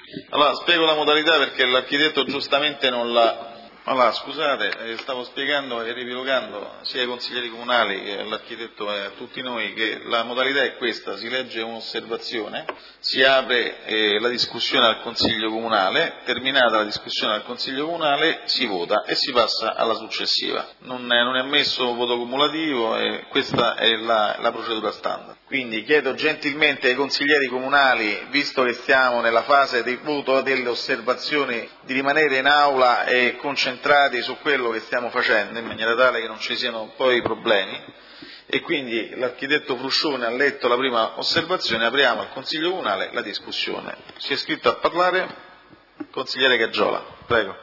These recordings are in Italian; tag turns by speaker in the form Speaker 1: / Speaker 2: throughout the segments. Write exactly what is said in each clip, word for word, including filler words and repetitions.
Speaker 1: Allora, spiego la modalità perché l'architetto giustamente non l'ha... Allora, scusate, eh, stavo spiegando e riepilogando sia ai consiglieri comunali che all'architetto e a tutti noi che la modalità è questa: si legge un'osservazione, si apre eh, la discussione al Consiglio comunale, terminata la discussione al Consiglio comunale si vota e si passa alla successiva. Non è, non è ammesso voto cumulativo e questa è la, la procedura standard. Quindi chiedo gentilmente ai consiglieri comunali, visto che siamo nella fase di voto delle osservazioni, di rimanere in aula e concentrati su quello che stiamo facendo, in maniera tale che non ci siano poi problemi. E quindi l'architetto Fruscione ha letto la prima osservazione, apriamo al Consiglio comunale la discussione. Si è iscritto a parlare il consigliere Gaggiola, prego.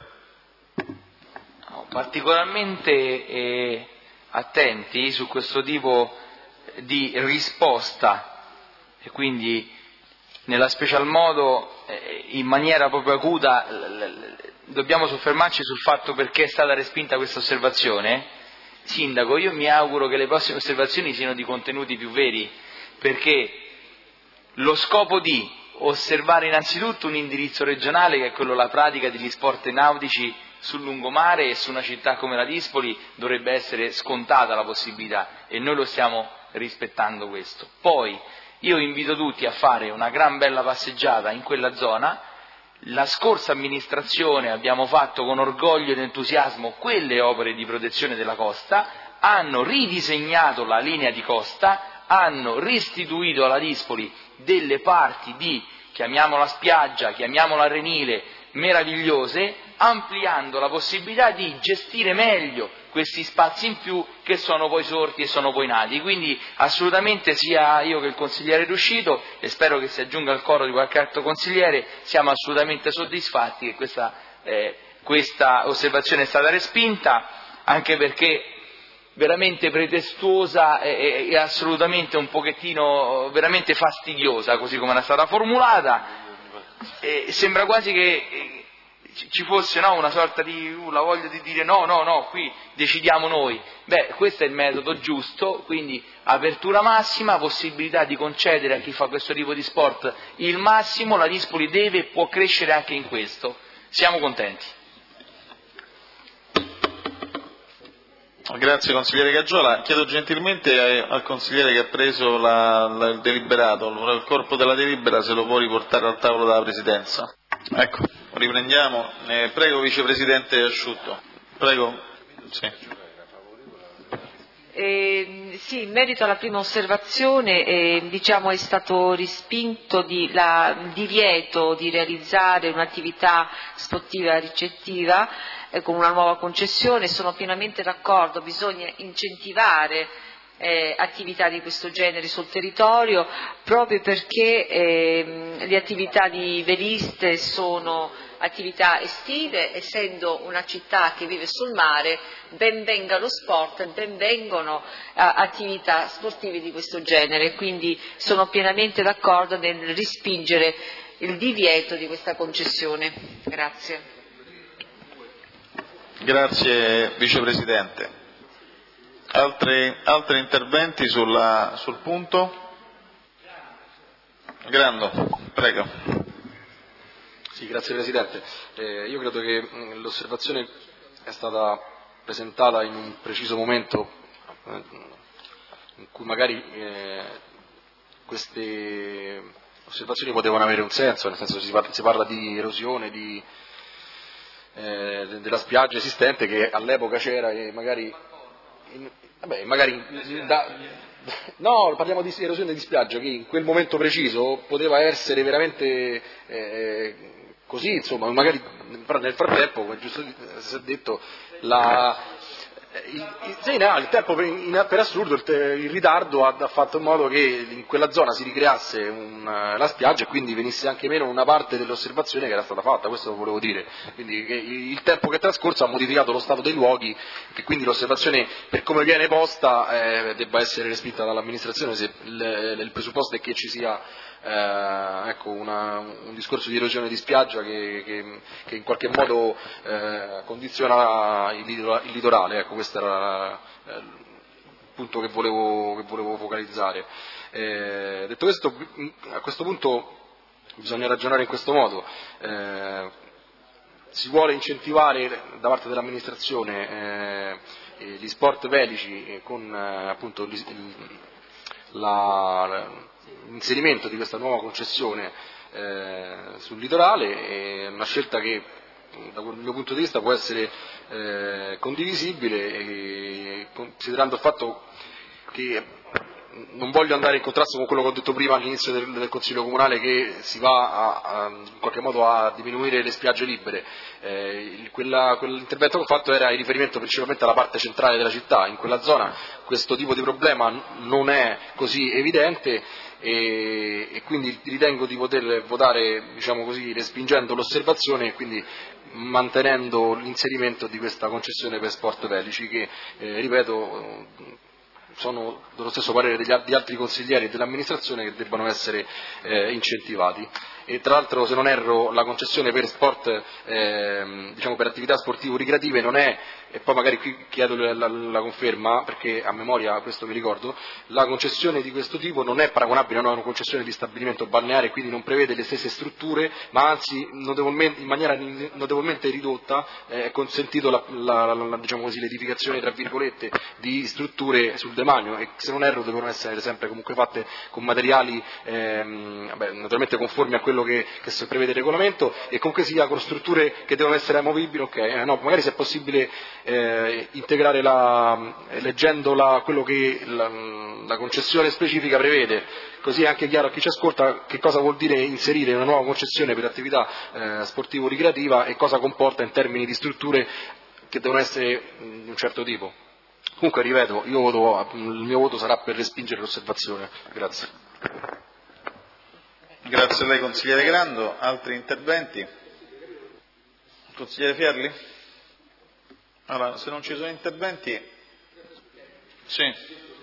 Speaker 2: No, particolarmente eh, attenti su questo tipo di risposta e quindi nella special modo eh, in maniera proprio acuta l- l- dobbiamo soffermarci sul fatto perché è stata respinta questa osservazione. Sindaco, io mi auguro che le prossime osservazioni siano di contenuti più veri, perché lo scopo di osservare innanzitutto un indirizzo regionale, che è quello della pratica degli sport nautici sul lungomare e su una città come la Dispoli, dovrebbe essere scontata la possibilità e noi lo stiamo rispettando questo. Poi io invito tutti a fare una gran bella passeggiata in quella zona. La scorsa amministrazione abbiamo fatto con orgoglio ed entusiasmo quelle opere di protezione della costa, hanno ridisegnato la linea di costa, hanno restituito alla Dispoli delle parti di, chiamiamola spiaggia, chiamiamola arenile, meravigliose, ampliando la possibilità di gestire meglio questi spazi in più che sono poi sorti e sono poi nati. Quindi assolutamente sia io che il consigliere riuscito, e spero che si aggiunga al coro di qualche altro consigliere, siamo assolutamente soddisfatti che questa, eh, questa osservazione è stata respinta, anche perché veramente pretestuosa e, e assolutamente un pochettino veramente fastidiosa, così come era stata formulata. E sembra quasi che ci fosse, no, una sorta di uh, la voglia di dire no, no, no, qui decidiamo noi. Beh, questo è il metodo giusto, quindi apertura massima, possibilità di concedere a chi fa questo tipo di sport il massimo, la Dispoli deve e può crescere anche in questo. Siamo contenti.
Speaker 1: Grazie consigliere Gaggiola. Chiedo gentilmente al consigliere che ha preso la, la, il deliberato, il corpo della delibera, se lo può riportare al tavolo della Presidenza. Ecco, riprendiamo. Eh, prego Vicepresidente Asciutto. Prego. Sì.
Speaker 3: Eh, sì, in merito alla prima osservazione, eh, diciamo è stato respinto di, la, il divieto di realizzare un'attività sportiva ricettiva eh, con una nuova concessione. Sono pienamente d'accordo, bisogna incentivare eh, attività di questo genere sul territorio, proprio perché eh, le attività di veliste sono attività estive, essendo una città che vive sul mare, ben venga lo sport e ben vengono uh, attività sportive di questo genere, quindi sono pienamente d'accordo nel respingere il divieto di questa concessione. Grazie.
Speaker 1: Grazie Vicepresidente. Altri, altri interventi sulla, sul punto? Grando, prego.
Speaker 4: Sì, grazie Presidente. Eh, io credo che mh, l'osservazione è stata presentata in un preciso momento eh, in cui magari eh, queste osservazioni potevano avere un senso, nel senso che si parla, si parla di erosione di, eh, della spiaggia esistente che all'epoca c'era e magari, in, vabbè, magari da, no, parliamo di erosione di spiaggia che in quel momento preciso poteva essere veramente eh, così, insomma, magari però nel frattempo, come giusto si è detto, la, il, il, sì, no, il tempo per, in, per assurdo il, il ritardo ha, ha fatto in modo che in quella zona si ricreasse un, la spiaggia e quindi venisse anche meno una parte dell'osservazione che era stata fatta, questo lo volevo dire, quindi che il tempo che è trascorso ha modificato lo stato dei luoghi, che quindi l'osservazione per come viene posta eh, debba essere respinta dall'amministrazione se il, il presupposto è che ci sia Eh, ecco una, un discorso di erosione di spiaggia che, che, che in qualche modo eh, condiziona il, il litorale, ecco questo era eh, il punto che volevo, che volevo focalizzare. Eh, detto questo, a questo punto bisogna ragionare in questo modo. Eh, si vuole incentivare da parte dell'amministrazione eh, gli sport velici con eh, appunto l'inserimento di questa nuova concessione eh, sul litorale, è una scelta che dal mio punto di vista può essere eh, condivisibile, e, considerando il fatto che non voglio andare in contrasto con quello che ho detto prima all'inizio del, del Consiglio Comunale, che si va a, a, in qualche modo a diminuire le spiagge libere. Eh, quella, quell'intervento che ho fatto era in riferimento principalmente alla parte centrale della città. In quella zona questo tipo di problema non è così evidente, e, e quindi ritengo di poter votare, diciamo così, respingendo l'osservazione e quindi mantenendo l'inserimento di questa concessione per sport velici che, eh, ripeto, sono dello stesso parere degli, di altri consiglieri dell'amministrazione, che debbano essere eh, incentivati. E tra l'altro, se non erro, la concessione per sport, eh, diciamo per attività sportivo-ricreative non è, e poi magari qui chiedo la, la, la conferma, perché a memoria questo mi ricordo, la concessione di questo tipo non è paragonabile a una concessione di stabilimento balneare, quindi non prevede le stesse strutture, ma anzi notevolmente, in maniera notevolmente ridotta eh, è consentito la, la, la, diciamo così, l'edificazione tra virgolette di strutture sul demanio, e se non erro devono essere sempre comunque fatte con materiali ehm, vabbè, naturalmente conformi a quello che, che si prevede il regolamento, e comunque sia con strutture che devono essere amovibili. Ok, eh, no, magari se è possibile eh, integrare la, leggendo la, quello che la, la concessione specifica prevede, così è anche chiaro a chi ci ascolta che cosa vuol dire inserire una nuova concessione per attività eh, sportivo-ricreativa e cosa comporta in termini di strutture che devono essere di un certo tipo. Comunque, ripeto, io voto, il mio voto sarà per respingere l'osservazione. Grazie.
Speaker 1: Grazie a lei, consigliere Grando. Altri interventi? Consigliere Fierli? Allora, se non ci sono interventi... Sì.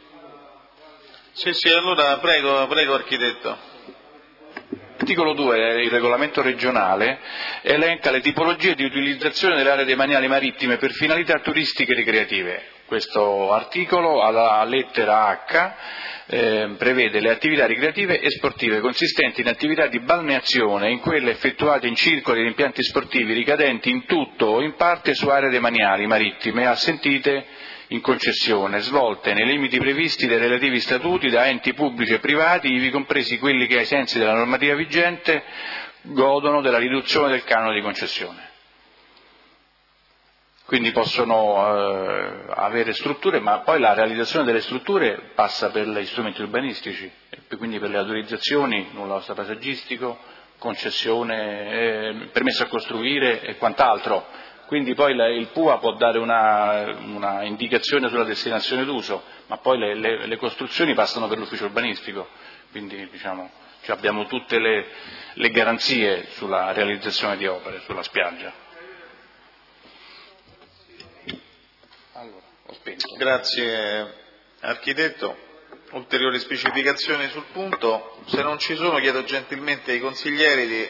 Speaker 1: Sì, sì, allora prego, prego architetto.
Speaker 5: L'articolo due, il regolamento regionale, elenca le tipologie di utilizzazione delle aree demaniali marittime per finalità turistiche e ricreative. Questo articolo, alla lettera H, eh, prevede le attività ricreative e sportive consistenti in attività di balneazione e in quelle effettuate in circoli ed impianti sportivi ricadenti in tutto o in parte su aree demaniali marittime assentite in concessione, svolte nei limiti previsti dai relativi statuti da enti pubblici e privati, ivi compresi quelli che ai sensi della normativa vigente godono della riduzione del canone di concessione. Quindi possono eh, avere strutture, ma poi la realizzazione delle strutture passa per gli strumenti urbanistici, e quindi per le autorizzazioni, nulla osta paesaggistico, concessione, eh, permesso a costruire e quant'altro. Quindi poi la, il P U A può dare una, una indicazione sulla destinazione d'uso, ma poi le, le, le costruzioni passano per l'ufficio urbanistico, quindi diciamo, cioè abbiamo tutte le, le garanzie sulla realizzazione di opere sulla spiaggia. Allora, ho spento.
Speaker 1: Grazie architetto. Ulteriori specificazioni sul punto? Se non ci sono, chiedo gentilmente ai consiglieri di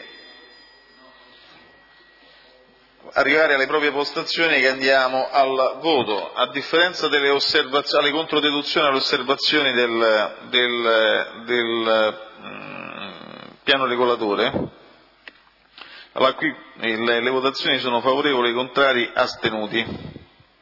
Speaker 1: arrivare alle proprie postazioni, che andiamo al voto. A differenza delle osservazioni, alle controdeduzioni alle osservazioni del, del, del um, piano regolatore, allora qui le, le votazioni sono favorevoli, contrari, astenuti.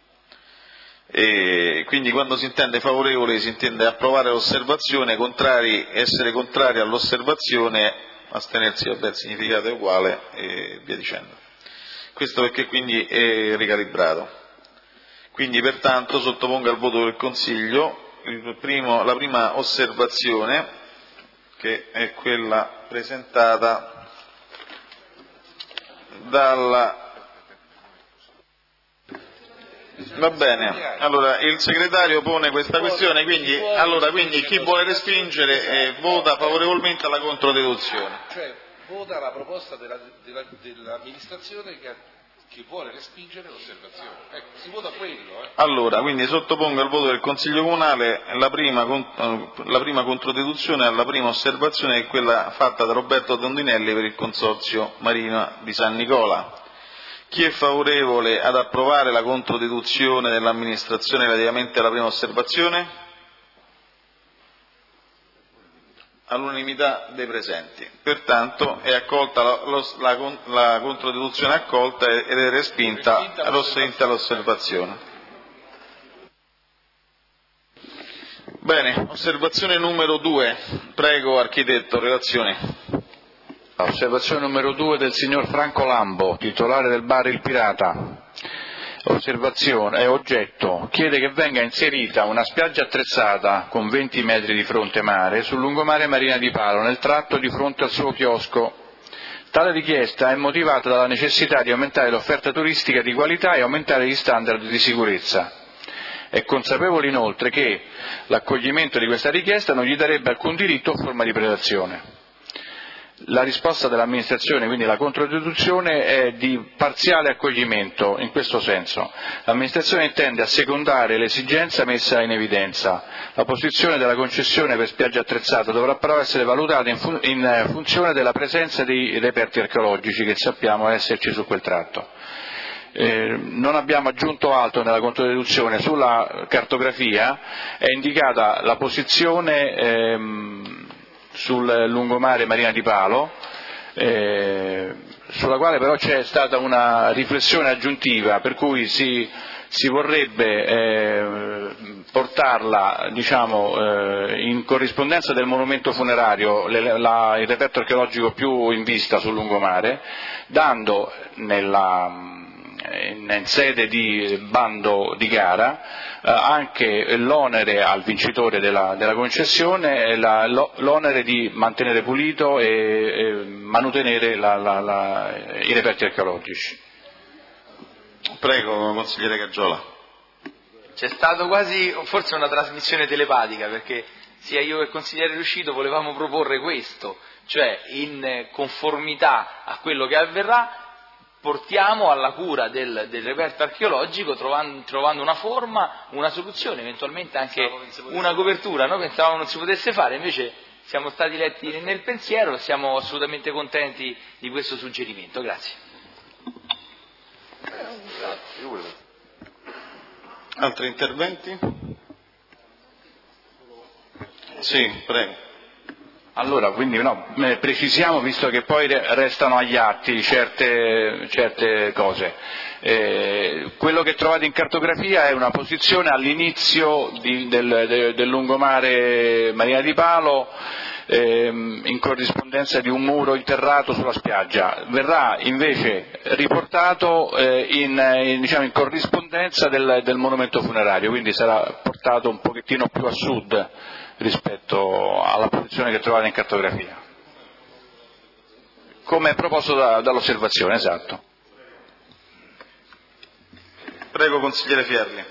Speaker 1: E quindi quando si intende favorevole si intende approvare l'osservazione, contrari, essere contrari all'osservazione, astenersi, vabbè, il significato è uguale e via dicendo. Questo perché quindi è ricalibrato. Quindi pertanto sottopongo al voto del Consiglio il primo, la prima osservazione, che è quella presentata dalla... Va bene, allora il segretario pone questa questione, quindi, allora, quindi chi vuole respingere eh, vota favorevolmente alla controdeduzione.
Speaker 6: Cioè vota la proposta della, della, dell'amministrazione che, che vuole respingere l'osservazione. Ecco, si vota quello. Eh.
Speaker 1: Allora, quindi sottopongo al voto del Consiglio Comunale la prima, la prima controdeduzione alla prima osservazione, che è quella fatta da Roberto Tondinelli per il Consorzio Marina di San Nicola. Chi è favorevole ad approvare la controdeduzione dell'amministrazione relativamente alla prima osservazione? all'unanimità dei presenti. Pertanto è accolta la, la, la, la controdeduzione accolta ed è respinta, respinta l'osservazione. Bene, osservazione numero due. Prego, architetto, relazioni.
Speaker 5: Osservazione numero due del signor Franco Lambo, titolare del bar Il Pirata. Osservazione, è oggetto, chiede che venga inserita una spiaggia attrezzata con venti metri di fronte mare sul lungomare Marina di Palo, nel tratto di fronte al suo chiosco. Tale richiesta è motivata dalla necessità di aumentare l'offerta turistica di qualità e aumentare gli standard di sicurezza. È consapevole inoltre che l'accoglimento di questa richiesta non gli darebbe alcun diritto o forma di predazione. La risposta dell'amministrazione, quindi la controdeduzione, è di parziale accoglimento in questo senso. L'amministrazione intende assecondare l'esigenza messa in evidenza. La posizione della concessione per spiaggia attrezzata dovrà però essere valutata in, fun- in funzione della presenza dei reperti archeologici che sappiamo esserci su quel tratto. Eh, non abbiamo aggiunto altro nella controdeduzione. Sulla cartografia è indicata la posizione ehm, sul lungomare Marina di Palo, eh, sulla quale però c'è stata una riflessione aggiuntiva, per cui si, si vorrebbe eh, portarla, diciamo, eh, in corrispondenza del monumento funerario, le, la, il reperto archeologico più in vista sul lungomare, dando nella in sede di bando di gara eh, anche l'onere al vincitore della, della concessione e la, l'onere di mantenere pulito e, e manutenere la, la, la, i reperti archeologici.
Speaker 1: Prego, consigliere Caggiola.
Speaker 2: C'è stato quasi forse una trasmissione telepatica, perché sia io che il consigliere Riuscito volevamo proporre questo, cioè in conformità a quello che avverrà portiamo alla cura del, del reperto archeologico trovando, trovando una forma, una soluzione, eventualmente anche una copertura. Noi pensavamo non si potesse fare, invece siamo stati letti nel pensiero e siamo assolutamente contenti di questo suggerimento. Grazie.
Speaker 1: Altri interventi? Sì, prego.
Speaker 5: Allora, quindi no, precisiamo, visto che poi restano agli atti certe, certe cose. Eh, quello che trovate in cartografia è una posizione all'inizio di, del, de, del lungomare Marina di Palo, ehm, in corrispondenza di un muro interrato sulla spiaggia. Verrà invece riportato eh, in, in, diciamo, in corrispondenza del, del monumento funerario, quindi sarà portato un pochettino più a sud rispetto alla posizione che trovate in cartografia, come proposto da, dall'osservazione, esatto.
Speaker 1: Prego, consigliere Fierli.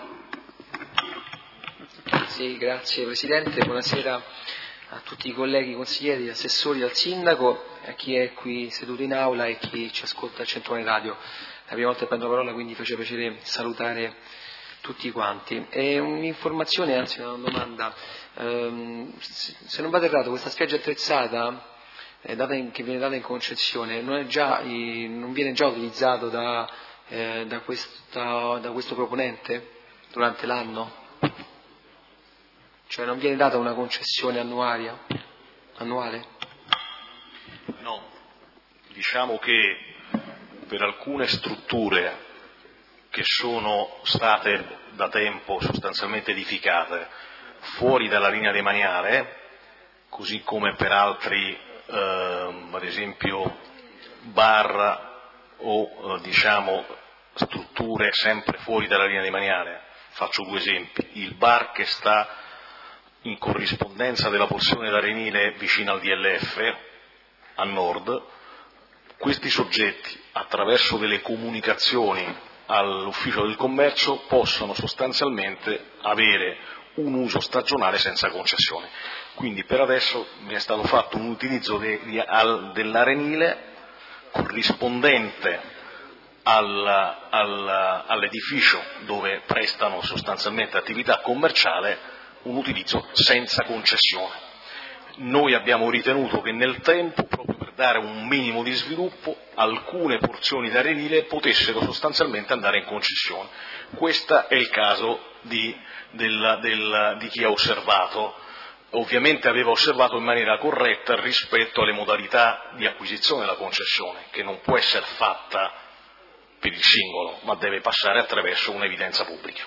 Speaker 7: Sì, grazie Presidente, buonasera a tutti i colleghi consiglieri, assessori, al Sindaco, a chi è qui seduto in aula e chi ci ascolta al Centrone Radio. La prima volta che prendo la parola, quindi faceva piacere salutare tutti quanti. E un'informazione, anzi una domanda. Um, se non vado errato, questa spiaggia attrezzata eh, data in, che viene data in concessione non, è già, eh, non viene già utilizzato da, eh, da, questa, da questo proponente durante l'anno? Cioè non viene data una concessione annuaria, annuale?
Speaker 8: No, diciamo che per alcune strutture che sono state da tempo sostanzialmente edificate fuori dalla linea demaniale, così come per altri, eh, ad esempio, bar o eh, diciamo strutture sempre fuori dalla linea demaniale. Faccio due esempi. Il bar che sta in corrispondenza della porzione d'arenile vicino al D L F, a nord, questi soggetti, attraverso delle comunicazioni all'ufficio del commercio, possono sostanzialmente avere un uso stagionale senza concessione. Quindi per adesso mi è stato fatto un utilizzo de, di, al, dell'arenile corrispondente al, al, all'edificio dove prestano sostanzialmente attività commerciale, un utilizzo senza concessione. Noi abbiamo ritenuto che nel tempo, proprio per dare un minimo di sviluppo, alcune porzioni d'arenile potessero sostanzialmente andare in concessione. Questo è il caso di, del, del, di chi ha osservato ovviamente aveva osservato in maniera corretta rispetto alle modalità di acquisizione della concessione, che non può essere fatta per il singolo, ma deve passare attraverso un'evidenza pubblica.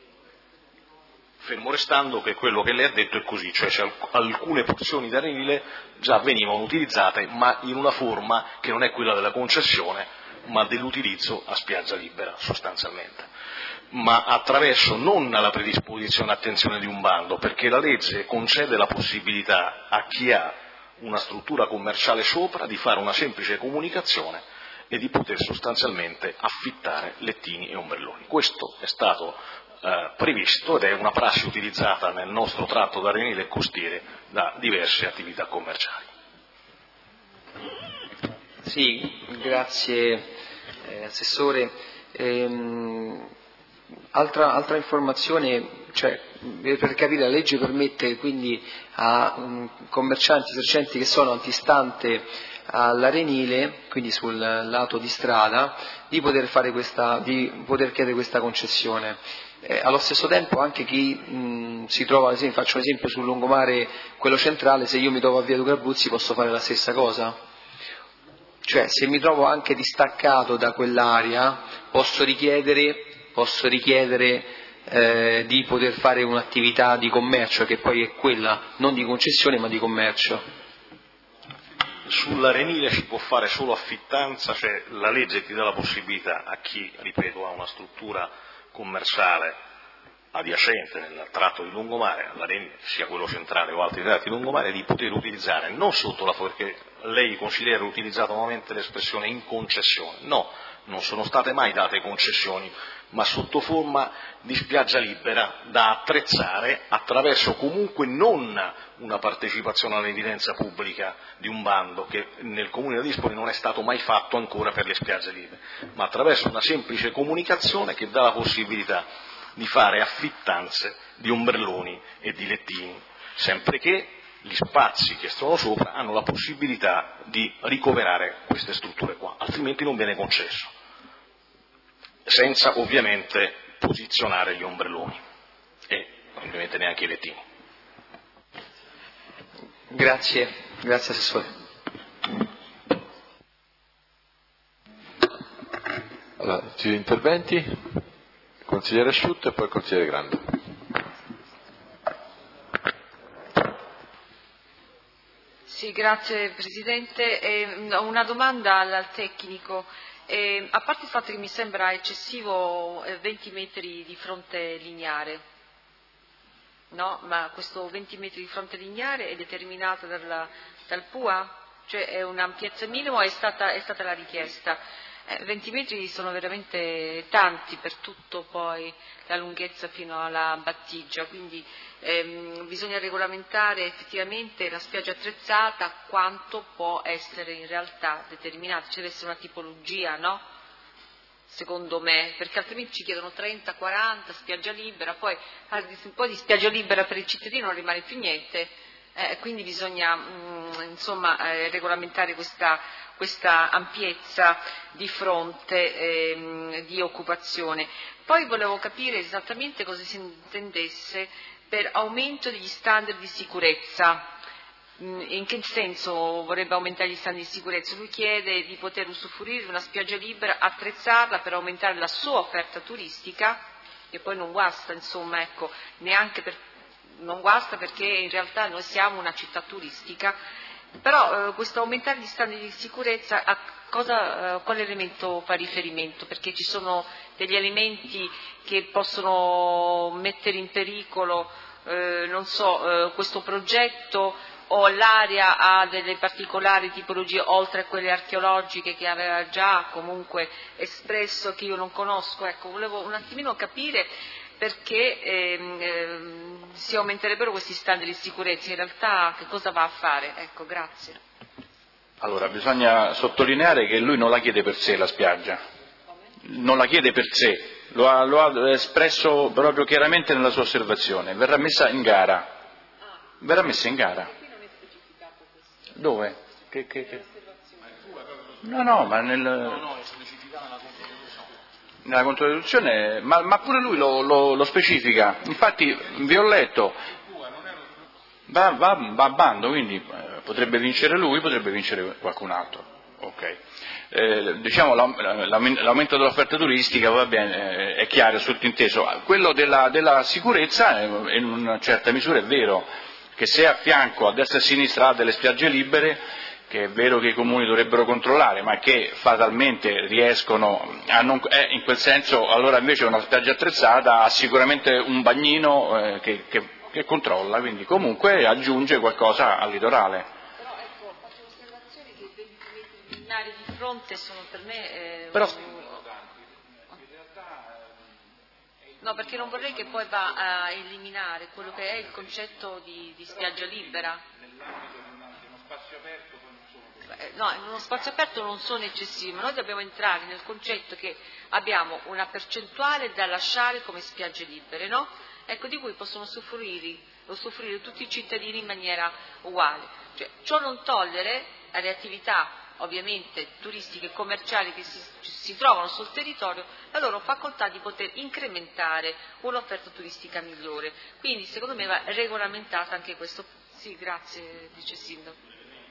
Speaker 8: Fermo restando che quello che lei ha detto è così, cioè alcune porzioni d'arenile già venivano utilizzate, ma in una forma che non è quella della concessione, ma dell'utilizzo a spiaggia libera sostanzialmente, ma attraverso non la predisposizione e attenzione di un bando, perché la legge concede la possibilità a chi ha una struttura commerciale sopra di fare una semplice comunicazione e di poter sostanzialmente affittare lettini e ombrelloni. Questo è stato eh, previsto ed è una prassi utilizzata nel nostro tratto d'arenile e costiere da diverse attività commerciali.
Speaker 7: Sì, grazie eh, Assessore. Ehm, altra, altra informazione, cioè, per capire, la legge permette quindi a um, commercianti, esercenti che sono antistante all'arenile, quindi sul lato di strada, di poter fare questa, di poter chiedere questa concessione. Eh, allo stesso tempo anche chi mh, si trova, ad esempio, faccio un esempio sul lungomare, quello centrale, se io mi trovo a Via Duca Abruzzi posso fare la stessa cosa? Cioè, se mi trovo anche distaccato da quell'area, posso richiedere, posso richiedere eh, di poter fare un'attività di commercio, che poi è quella, non di concessione ma di commercio.
Speaker 8: Sull'arenile si può fare solo affittanza, cioè la legge ti dà la possibilità a chi, ripeto, ha una struttura commerciale adiacente nel tratto di lungomare, all'arenile, sia quello centrale o altri tratti di lungomare, di poter utilizzare, non sotto la forma, perché lei consigliere ha utilizzato nuovamente l'espressione in concessione, no, non sono state mai date concessioni, ma sotto forma di spiaggia libera da attrezzare attraverso comunque non una partecipazione all'evidenza pubblica di un bando, che nel Comune di Dispoli non è stato mai fatto ancora per le spiagge libere, ma attraverso una semplice comunicazione che dà la possibilità di fare affittanze di ombrelloni e di lettini, sempre che gli spazi che sono sopra hanno la possibilità di ricoverare queste strutture qua, altrimenti non viene concesso, senza ovviamente posizionare gli ombrelloni e ovviamente neanche i lettini.
Speaker 7: Grazie, grazie Assessore.
Speaker 9: Allora, giro interventi, consigliere Asciutto e poi il consigliere Grande.
Speaker 3: Sì, grazie Presidente. Eh, ho una domanda al tecnico. Eh, a parte il fatto che mi sembra eccessivo eh, venti metri di fronte lineare, no? Ma questo venti metri di fronte lineare è determinato dalla, dal P U A? Cioè è un'ampiezza minima o è stata, è stata la richiesta? Eh, venti metri sono veramente tanti per tutto poi la lunghezza fino alla battigia, quindi ehm, bisogna regolamentare effettivamente la spiaggia attrezzata quanto può essere in realtà determinata, ci deve essere una tipologia, no? Secondo me, perché altrimenti ci chiedono trenta, quaranta, spiaggia libera, poi un po' di spiaggia libera per il cittadino non rimane più niente, eh, quindi bisogna mh, insomma eh, regolamentare questa, questa ampiezza di fronte ehm, di occupazione. Poi volevo capire esattamente cosa si intendesse per aumento degli standard di sicurezza. In che senso vorrebbe aumentare gli standard di sicurezza? Lui chiede di poter usufruire di una spiaggia libera, attrezzarla per aumentare la sua offerta turistica, che poi non guasta, insomma, ecco, neanche per, non guasta perché in realtà noi siamo una città turistica, però eh, questo aumentare gli standard di sicurezza a cosa, eh, quale elemento fa riferimento? Perché ci sono degli elementi che possono mettere in pericolo, eh, non so, eh, questo progetto, o l'area ha delle particolari tipologie oltre a quelle archeologiche che aveva già comunque espresso, che io non conosco. Ecco, volevo un attimino capire perché ehm, ehm, si aumenterebbero questi standard di sicurezza, in realtà che cosa va a fare? Ecco, grazie.
Speaker 5: Allora, bisogna sottolineare che lui non la chiede per sé la spiaggia, non la chiede per sé, lo ha, lo ha espresso proprio chiaramente nella sua osservazione, verrà messa in gara, verrà messa in gara. Dove? Che, che, che? No, no, ma nel... nella controdeduzione, ma, ma pure lui lo, lo, lo specifica. Infatti vi ho letto, va, va, va a bando, quindi eh, potrebbe vincere lui, potrebbe vincere qualcun altro. Okay. Eh, diciamo l'aumento dell'offerta turistica va bene, è chiaro, è sottinteso. Quello della, della sicurezza in una certa misura è vero, che se a fianco, a destra e a sinistra ha delle spiagge libere, che è vero che i comuni dovrebbero controllare, ma che fatalmente riescono a non, eh, in quel senso, allora invece una spiaggia attrezzata ha sicuramente un bagnino eh, che, che, che controlla, quindi comunque aggiunge qualcosa al litorale.
Speaker 3: Però ecco, faccio osservazioni che i venti metri lineari di fronte sono per me... Eh,
Speaker 4: Però...
Speaker 3: No, perché non vorrei che poi va a eliminare quello che è il concetto di, di spiaggia libera. No, in uno spazio aperto non sono eccessivi, ma noi dobbiamo entrare nel concetto che abbiamo una percentuale da lasciare come spiagge libere, no? Ecco, di cui possono usufruire, usufruire tutti i cittadini in maniera uguale. Cioè, ciò non togliere alle attività ovviamente turistiche e commerciali che si, si trovano sul territorio la loro facoltà di poter incrementare un'offerta turistica migliore. Quindi secondo me va regolamentata anche questo. Sì, grazie, Vice Sindaco.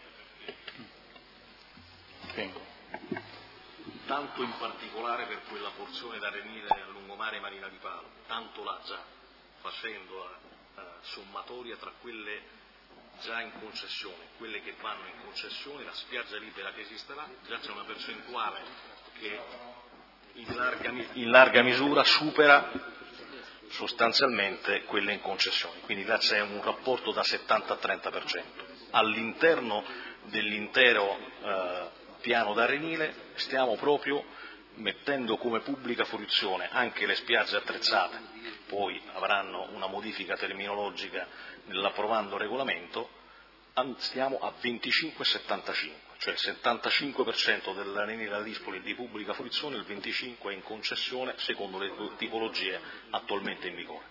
Speaker 8: Tanto in particolare per quella porzione d'Arenile a lungomare Marina di Palo, tanto là già, facendo la uh, sommatoria tra quelle già in concessione, quelle che vanno in concessione, la spiaggia libera che esisterà, già c'è una percentuale che in larga, in larga misura supera sostanzialmente quelle in concessione, quindi là c'è un rapporto da settanta a trenta per cento. All'interno dell'intero eh, piano d'Arenile stiamo proprio mettendo come pubblica fruizione anche le spiagge attrezzate, poi avranno una modifica terminologica nell'approvando il regolamento, stiamo a venticinque e settantacinque, cioè il settantacinque per cento dell'Arenile a Dispoli di pubblica fruizione, il venticinque per cento è in concessione secondo le tipologie attualmente in vigore.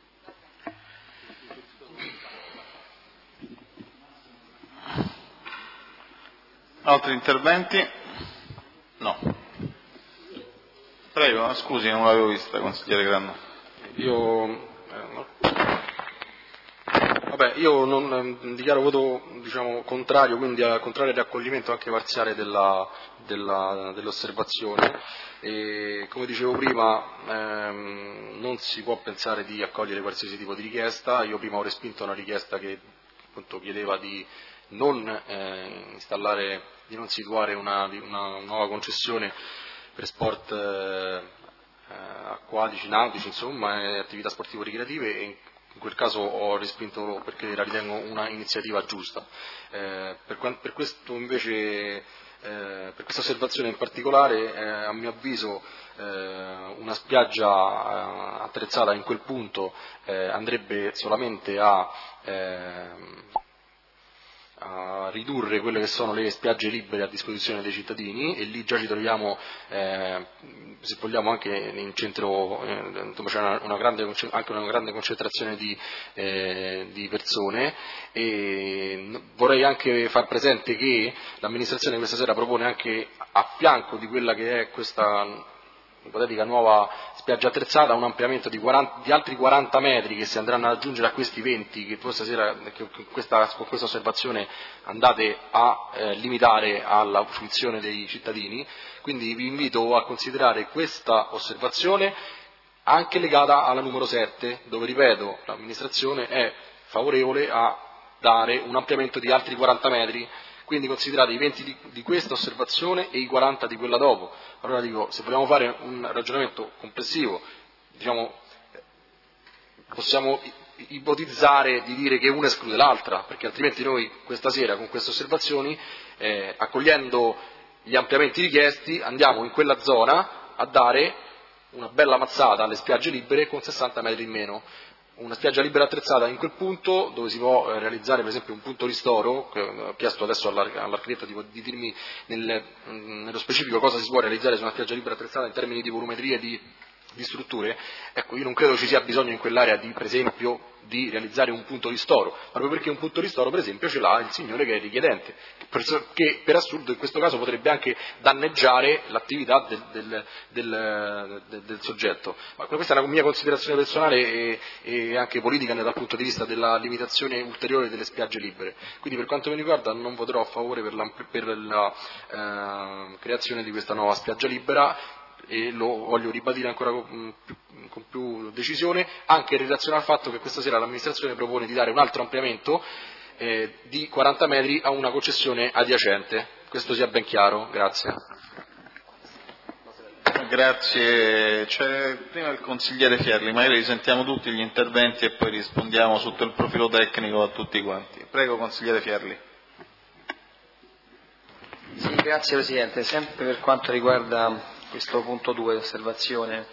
Speaker 1: Altri interventi? No. Prego, scusi, non l'avevo vista, consigliere Grando.
Speaker 4: Io, eh, no. Vabbè, io non eh, dichiaro voto, diciamo, contrario, quindi a contrario di accoglimento anche parziale della, della, dell'osservazione. E, come dicevo prima, ehm, non si può pensare di accogliere qualsiasi tipo di richiesta. Io prima ho respinto una richiesta che appunto chiedeva di non eh, installare, di non situare una, una nuova concessione per sport eh, acquatici, nautici, insomma, e attività sportivo-ricreative, e in quel caso ho respinto perché la ritengo una iniziativa giusta. Eh, per, per questo invece, eh, per questa osservazione in particolare, eh, a mio avviso eh, una spiaggia eh, attrezzata in quel punto eh, andrebbe solamente a eh, a ridurre quelle che sono le spiagge libere a disposizione dei cittadini, e lì già ci troviamo, eh, se vogliamo, anche in centro, eh, dove c'è una, una grande, anche una grande concentrazione di, eh, di persone, e vorrei anche far presente che l'amministrazione questa sera propone anche a fianco di quella che è questa ipotetica nuova spiaggia attrezzata un ampliamento di, quaranta, di altri quaranta metri che si andranno ad aggiungere a questi venti che voi stasera che con, questa, con questa osservazione andate a eh, limitare alla fruizione dei cittadini. Quindi vi invito a considerare questa osservazione anche legata alla numero sette, dove, ripeto, l'amministrazione è favorevole a dare un ampliamento di altri quaranta metri. Quindi considerate i venti di, di questa osservazione e i quaranta di quella dopo. Allora dico, se vogliamo fare un ragionamento complessivo, diciamo, possiamo ipotizzare di dire che una esclude l'altra, perché altrimenti noi questa sera con queste osservazioni, eh, accogliendo gli ampliamenti richiesti, andiamo in quella zona a dare una bella mazzata alle spiagge libere con sessanta metri in meno. Una spiaggia libera attrezzata in quel punto, dove si può realizzare per esempio un punto ristoro, che ho chiesto adesso all'architetto di, di dirmi nel, nello specifico cosa si può realizzare su una spiaggia libera attrezzata in termini di volumetrie, di di strutture, ecco, io non credo ci sia bisogno in quell'area di, per esempio, di realizzare un punto di storo, proprio perché un punto di storo, per esempio, ce l'ha il signore che è richiedente, che per assurdo in questo caso potrebbe anche danneggiare l'attività del, del, del, del, del soggetto. Ma questa è una mia considerazione personale e, e anche politica dal punto di vista della limitazione ulteriore delle spiagge libere. Quindi per quanto mi riguarda non voterò a favore per la, per la eh, creazione di questa nuova spiaggia libera, e lo voglio ribadire ancora con più, con più decisione, anche in relazione al fatto che questa sera l'amministrazione propone di dare un altro ampliamento eh, di quaranta metri a una concessione adiacente. Questo sia ben chiaro. Grazie.
Speaker 1: Grazie. C'è prima il consigliere Fierli, magari risentiamo tutti gli interventi e poi rispondiamo sotto il profilo tecnico a tutti quanti. Prego, consigliere Fierli.
Speaker 7: Sì, grazie Presidente. Sempre per quanto riguarda questo punto due, osservazione.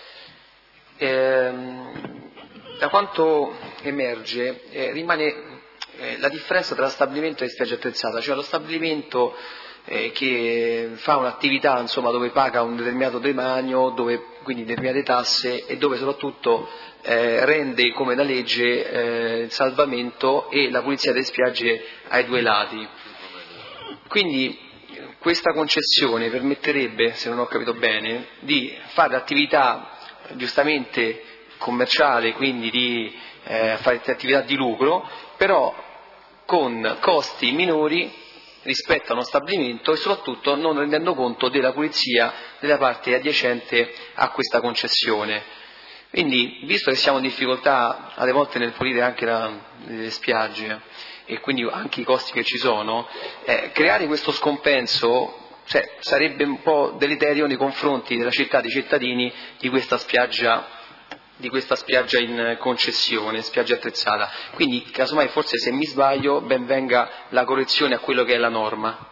Speaker 7: Ehm, da quanto emerge eh, rimane eh, la differenza tra stabilimento e spiaggia attrezzata, cioè lo stabilimento eh, che fa un'attività insomma, dove paga un determinato demanio, dove quindi determinate tasse e dove soprattutto eh, rende come da legge eh, il salvamento e la pulizia delle spiagge ai due lati. Quindi questa concessione permetterebbe, se non ho capito bene, di fare attività giustamente commerciale, quindi di eh, fare attività di lucro, però con costi minori rispetto a uno stabilimento e soprattutto non rendendo conto della pulizia della parte adiacente a questa concessione. Quindi, visto che siamo in difficoltà alle volte nel pulire anche la, le spiagge, e quindi anche i costi che ci sono, eh, creare questo scompenso cioè, sarebbe un po' deleterio nei confronti della città, dei cittadini di questa spiaggia, di questa spiaggia in concessione, spiaggia attrezzata. Quindi, casomai, forse se mi sbaglio, ben venga la correzione a quello che è la norma.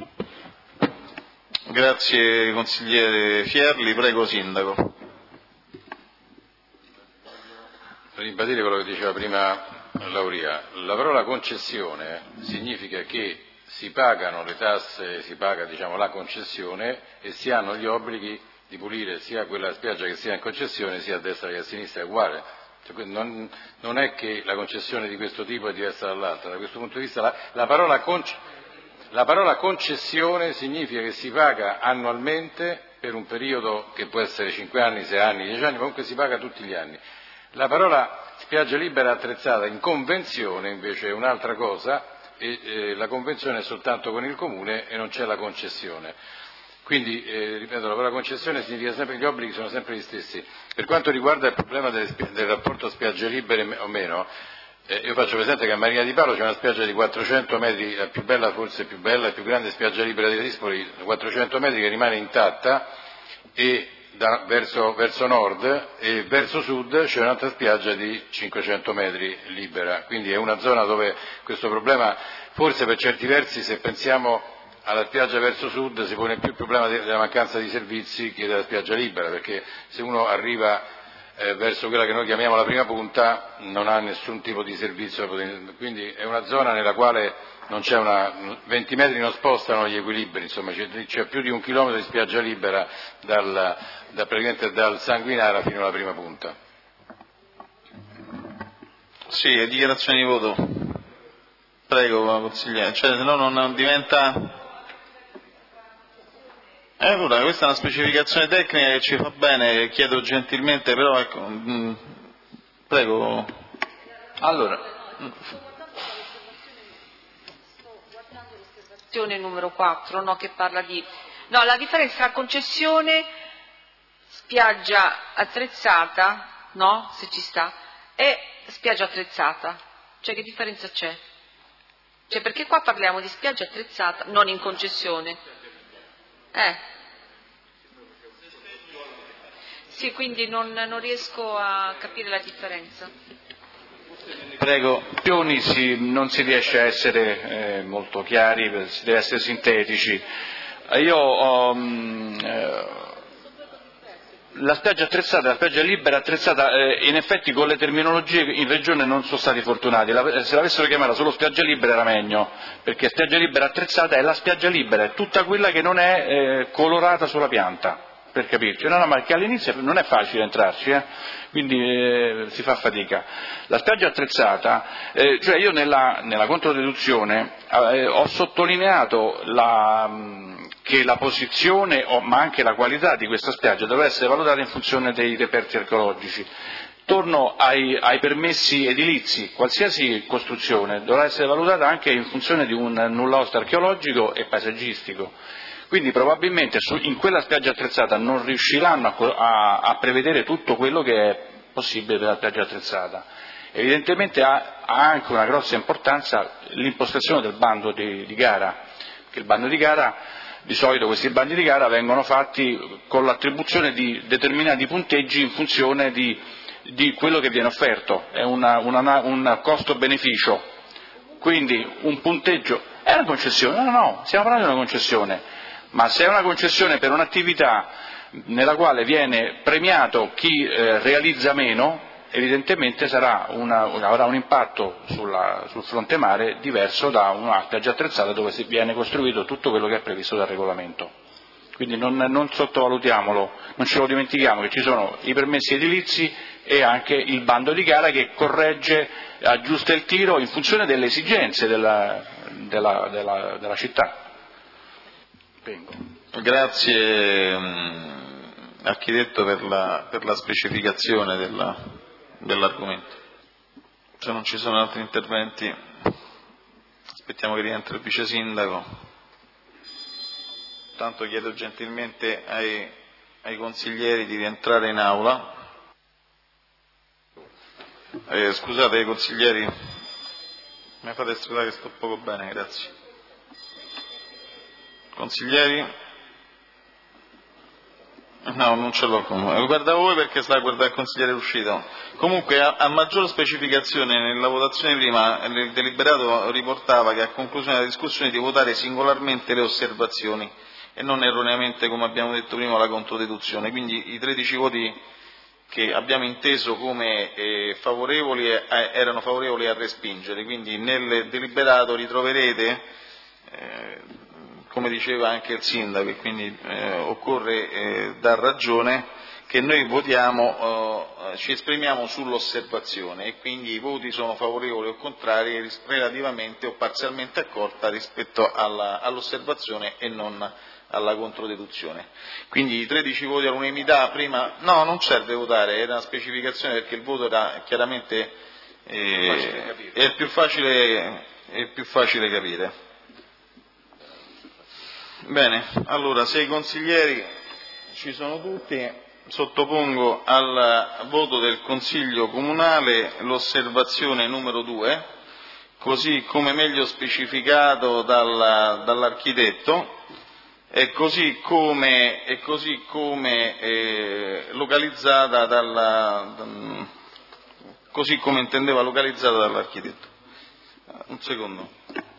Speaker 1: Grazie consigliere Fierli, prego Sindaco.
Speaker 10: Per ribadire quello che diceva prima Lauria, la parola concessione significa che si pagano le tasse, si paga diciamo, la concessione e si hanno gli obblighi di pulire sia quella spiaggia che sia in concessione sia a destra che a sinistra, è uguale. Cioè, non, non è che la concessione di questo tipo è diversa dall'altra, da questo punto di vista la, la, parola conce, la parola concessione significa che si paga annualmente per un periodo che può essere cinque anni, sei anni, dieci anni, comunque si paga tutti gli anni. La parola spiaggia libera attrezzata in convenzione invece è un'altra cosa e eh, la convenzione è soltanto con il comune e non c'è la concessione. Quindi, eh, ripeto, la parola concessione significa sempre che gli obblighi sono sempre gli stessi. Per quanto riguarda il problema del, del rapporto spiagge libere o meno, eh, io faccio presente che a Marina di Palo c'è una spiaggia di quattrocento metri, la più bella, forse più bella, la più grande spiaggia libera di Dispoli, quattrocento metri che rimane intatta e Da, verso, verso nord e verso sud c'è un'altra spiaggia di cinquecento metri libera, quindi è una zona dove questo problema, forse per certi versi se pensiamo alla spiaggia verso sud si pone più il problema della mancanza di servizi che della spiaggia libera, perché se uno arriva eh, verso quella che noi chiamiamo la prima punta non ha nessun tipo di servizio, quindi è una zona nella quale non c'è una, venti metri non spostano gli equilibri, insomma c'è, c'è più di un chilometro di spiaggia libera dal, da, praticamente dal Sanguinara fino alla prima punta.
Speaker 1: Sì, è dichiarazione di voto. Prego, consigliere, cioè se no non diventa... Eh, allora, questa è una specificazione tecnica che ci fa bene, chiedo gentilmente, però ecco, mh, prego.
Speaker 2: Allora...
Speaker 3: numero quattro, no, che parla di no, la differenza tra concessione, spiaggia attrezzata, no, se ci sta, e spiaggia attrezzata. Cioè che differenza c'è? Cioè perché qua parliamo di spiaggia attrezzata, non in concessione. Eh. Sì, quindi non, non riesco a capire la differenza.
Speaker 1: Prego.
Speaker 5: Pioni si, non si riesce a essere eh, molto chiari, si deve essere sintetici. Io um, eh, la spiaggia attrezzata, la spiaggia libera attrezzata, eh, in effetti con le terminologie in regione non sono stati fortunati. La, se l'avessero chiamata solo spiaggia libera era meglio, perché spiaggia libera attrezzata è la spiaggia libera, è tutta quella che non è eh, colorata sulla pianta. per capirci, no, no, ma che all'inizio non è facile entrarci, eh? Quindi eh, si fa fatica. La spiaggia attrezzata, eh, cioè io nella, nella controdeduzione eh, ho sottolineato la, mh, che la posizione, o, ma anche la qualità di questa spiaggia deve essere valutata in funzione dei reperti archeologici. Torno ai, ai permessi edilizi, qualsiasi costruzione dovrà essere valutata anche in funzione di un nulla osta archeologico e paesaggistico. Quindi probabilmente su, in quella spiaggia attrezzata non riusciranno a, a, a prevedere tutto quello che è possibile per la spiaggia attrezzata. Evidentemente ha, ha anche una grossa importanza l'impostazione del bando di, di gara, che il bando di gara, di solito questi bandi di gara vengono fatti con l'attribuzione di determinati punteggi in funzione di, di quello che viene offerto, è una, una, un costo-beneficio, quindi un punteggio, è una concessione, no, no, no, stiamo parlando di una concessione. Ma se è una concessione per un'attività nella quale viene premiato chi eh, realizza meno, evidentemente sarà una, una, avrà un impatto sulla, sul fronte mare diverso da una spiaggia attrezzata dove si viene costruito tutto quello che è previsto dal regolamento. Quindi non, non sottovalutiamolo, non ce lo dimentichiamo che ci sono i permessi edilizi e anche il bando di gara che corregge, aggiusta il tiro in funzione delle esigenze della, della, della, della città.
Speaker 1: Grazie architetto per la, per la specificazione della, dell'argomento. Se non ci sono altri interventi, aspettiamo che rientri il vice sindaco. Tanto chiedo gentilmente ai, ai consiglieri di rientrare in aula. Eh, scusate, consiglieri, mi fate spiegare che sto poco bene, grazie. Consiglieri? No, non ce l'ho comunque. Guarda voi perché sta a guardare il consigliere uscito. Comunque, a, a maggior specificazione, nella votazione prima, il deliberato riportava che a conclusione della discussione di votare singolarmente le osservazioni e non erroneamente, come abbiamo detto prima, la controdeduzione. Quindi i tredici voti che abbiamo inteso come eh, favorevoli eh, erano favorevoli a respingere. Quindi nel deliberato ritroverete eh, come diceva anche il sindaco, e quindi eh, occorre eh, dar ragione che noi votiamo, eh, ci esprimiamo sull'osservazione e quindi i voti sono favorevoli o contrari relativamente o parzialmente accolta rispetto alla, all'osservazione e non alla controdeduzione. Quindi i tredici voti all'unanimità, prima, no, non serve votare, era una specificazione perché il voto era chiaramente eh, è più facile, è più facile capire. Bene, allora se i consiglieri ci sono tutti, sottopongo al voto del Consiglio Comunale l'osservazione numero due, così come meglio specificato dal, dall'architetto e così come, e così come eh, localizzata dalla, da, così come intendeva localizzata dall'architetto. Un secondo.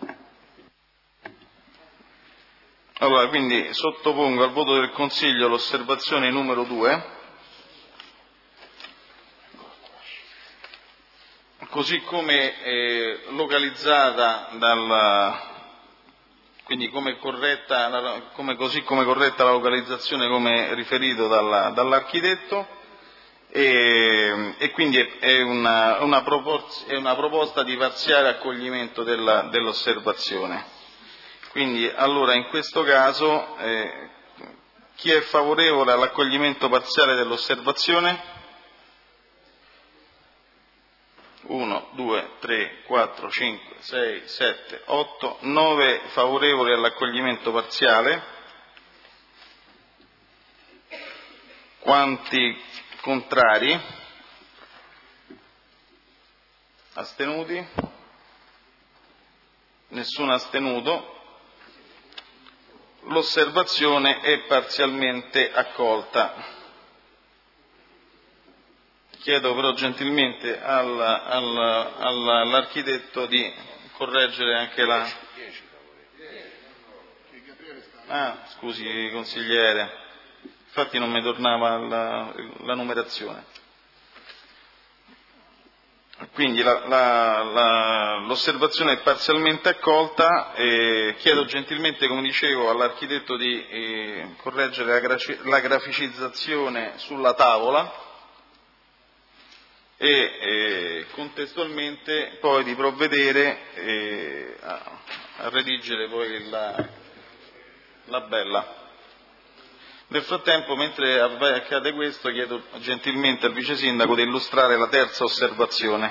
Speaker 1: Allora, quindi sottopongo al voto del Consiglio l'osservazione numero due, così come eh, localizzata dal, quindi come corretta, come, così come corretta la localizzazione come riferito dalla, dall'architetto e, e quindi è, è, una, una proposta, è una proposta di parziale accoglimento della, dell'osservazione. Quindi, allora, in questo caso, eh, chi è favorevole all'accoglimento parziale dell'osservazione? uno, due, tre, quattro, cinque, sei, sette, otto, nove favorevoli all'accoglimento parziale. Quanti contrari? Astenuti? Nessuno astenuto. L'osservazione è parzialmente accolta. Chiedo però gentilmente al, al, al, all'architetto di correggere anche la... Ah, scusi consigliere, infatti non mi tornava la, la numerazione. Quindi la, la, la, l'osservazione è parzialmente accolta e chiedo gentilmente, come dicevo, all'architetto di eh, correggere la, graci, la graficizzazione sulla tavola e eh, contestualmente poi di provvedere eh, a, a redigere poi la, la bella. Nel frattempo, mentre accade questo, chiedo gentilmente al Vice Sindaco di illustrare la terza osservazione.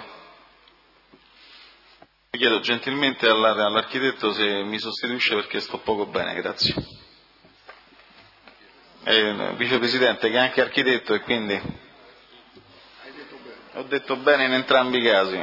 Speaker 1: Chiedo gentilmente all'architetto se mi sostituisce perché sto poco bene, grazie. È Vicepresidente che è anche architetto e quindi ho detto bene in entrambi i casi.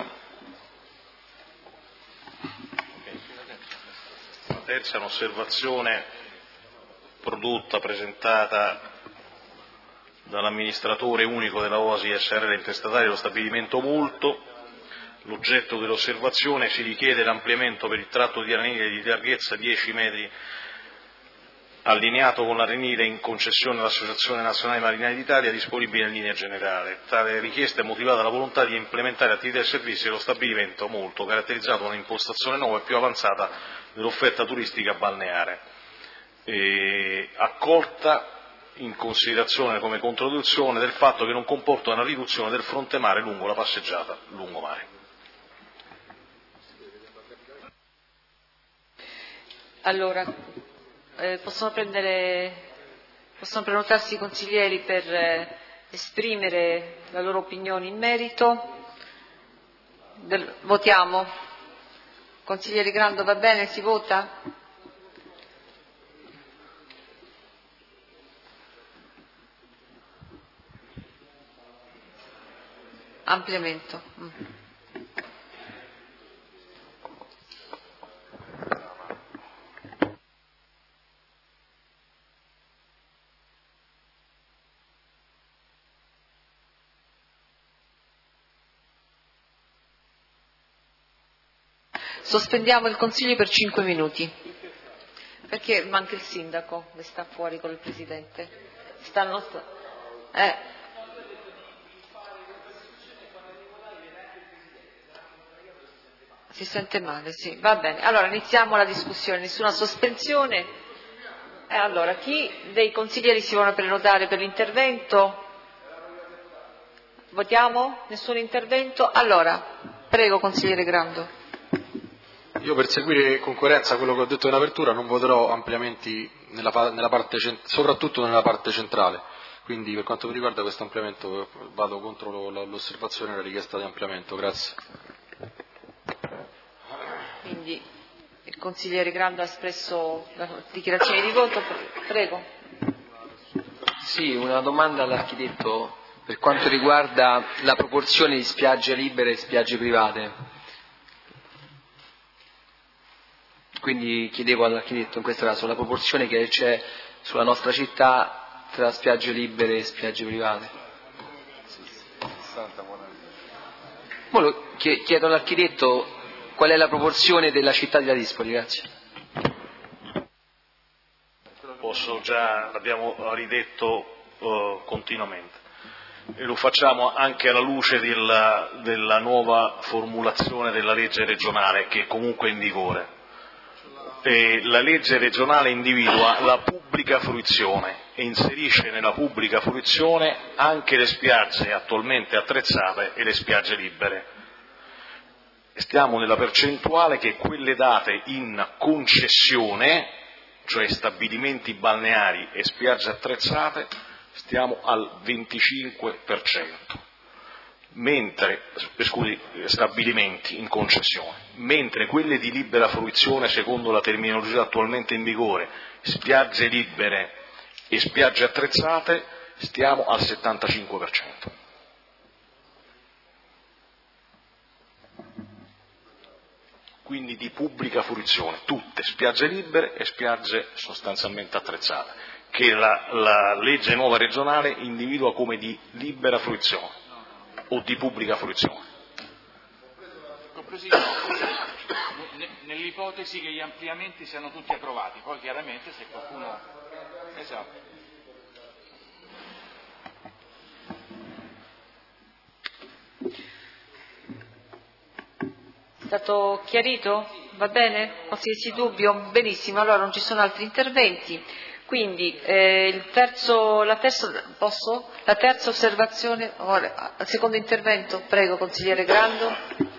Speaker 8: La terza è un'osservazione prodotta, presentata dall'amministratore unico della O A S I S R L intestatario dello stabilimento Multo. L'oggetto dell'osservazione: si richiede l'ampliamento per il tratto di arenile di larghezza dieci metri allineato con l'arenile in concessione all'Associazione Nazionale Marinai d'Italia, disponibile in linea generale. Tale richiesta è motivata dalla volontà di implementare attività e servizi dello stabilimento Multo, caratterizzato da un'impostazione nuova e più avanzata dell'offerta turistica balneare. E accolta in considerazione come controdeduzione del fatto che non comporta una riduzione del fronte mare lungo la passeggiata lungomare.
Speaker 3: Allora, eh, possono prendere, possono prenotarsi i consiglieri per eh, esprimere la loro opinione in merito. Del, votiamo. Consigliere Grando, va bene? Si vota? Ampliamento. Mm. Sospendiamo il Consiglio per cinque minuti, perché manca il Sindaco, che sta fuori con il Presidente. Stanno... Eh. Si sente male, sì, va bene. Allora iniziamo la discussione, nessuna sospensione. E allora, chi dei consiglieri si vuole prenotare per l'intervento? Votiamo? Nessun intervento? Allora, prego consigliere Grando.
Speaker 4: Io, per seguire con coerenza quello che ho detto in apertura, non voterò ampliamenti nella, nella parte, soprattutto nella parte centrale. Quindi per quanto mi riguarda questo ampliamento vado contro l'osservazione e la richiesta di ampliamento. Grazie.
Speaker 3: Quindi il consigliere Grando ha espresso la dichiarazione di voto, prego.
Speaker 7: Sì, una domanda all'architetto per quanto riguarda la proporzione di spiagge libere e spiagge private. Quindi chiedevo all'architetto in questo caso la proporzione che c'è sulla nostra città tra spiagge libere e spiagge private. Chiedo all'architetto qual è la proporzione della città di Ladispoli, grazie.
Speaker 8: Posso già, l'abbiamo ridetto uh, continuamente, e lo facciamo anche alla luce della, della nuova formulazione della legge regionale che comunque è in vigore. E la legge regionale individua la pubblica fruizione e inserisce nella pubblica fruizione anche le spiagge attualmente attrezzate e le spiagge libere. Stiamo nella percentuale che quelle date in concessione, cioè stabilimenti balneari e spiagge attrezzate, stiamo al venticinque per cento, mentre, scusi, stabilimenti in concessione, mentre quelle di libera fruizione, secondo la terminologia attualmente in vigore, spiagge libere e spiagge attrezzate, stiamo al settantacinque per cento. Quindi di pubblica fruizione, tutte spiagge libere e spiagge sostanzialmente attrezzate, che la, la legge nuova regionale individua come di libera fruizione o di pubblica fruizione.
Speaker 5: Nell'ipotesi che gli ampliamenti siano tutti approvati, poi chiaramente se qualcuno... Esatto.
Speaker 3: stato chiarito? Va bene? Qualsiasi dubbio? Benissimo, allora non ci sono altri interventi. Quindi eh, il terzo, la, terzo, posso? la terza osservazione, ora, al secondo intervento, prego consigliere Grando.